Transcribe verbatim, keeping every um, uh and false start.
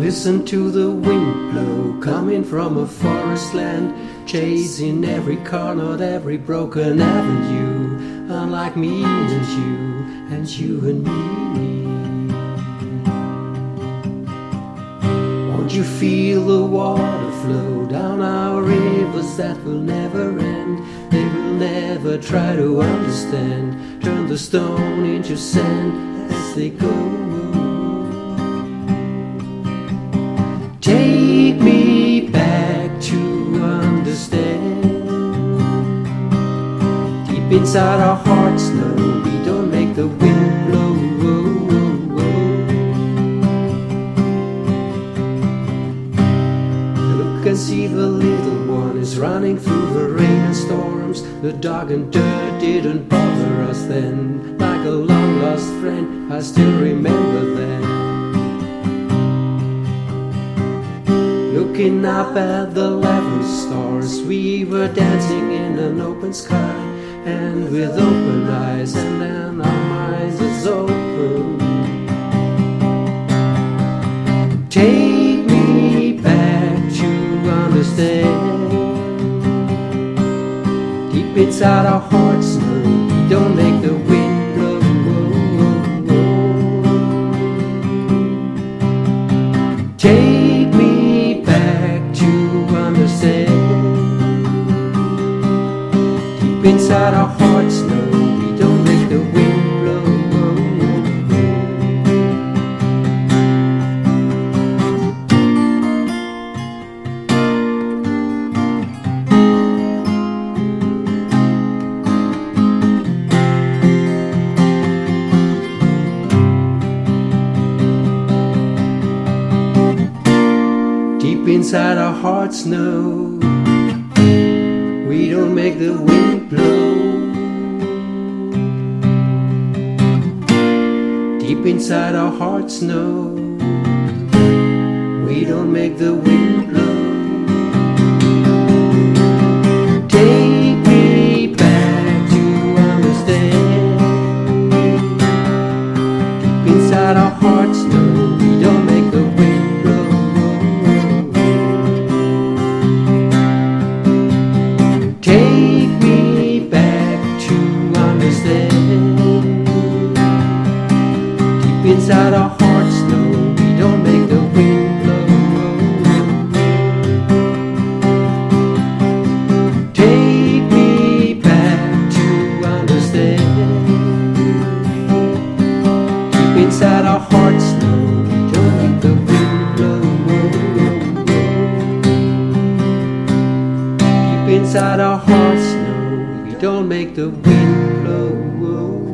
Listen to the wind blow coming from a forest land, chasing every car, not every broken avenue. Unlike me and you, and you and me. Won't you feel the water flow down our rivers that will never end? They will never try to understand. Turn the stone into sand as they go. Take me back to understand. Deep inside our hearts, no, we don't make the wind blow. Look and see, the little one is running through the rain and storms. The dog and dirt didn't bother us then. Like a long lost friend, I still remember then. Looking up at the eleven stars, we were dancing in an open sky, and with open eyes, and then our minds is open. Take me back to understand. Deep inside our hearts, no, we don't make the wind blow. Take me back to understand. Deep inside our hearts, no, we don't make the wind blow. Deep inside our hearts, no, we don't make the wind blow. Deep inside our hearts, no, we don't make the wind blow. Take me back to understand. Deep inside our hearts, no, we don't make the wind blow. Take me back to understand. Deep inside our hearts, no, we don't make the wind blow. Take me back to understand. Deep inside our hearts, no, we don't make the wind blow. Deep inside our hearts, no, we don't make the wind blow.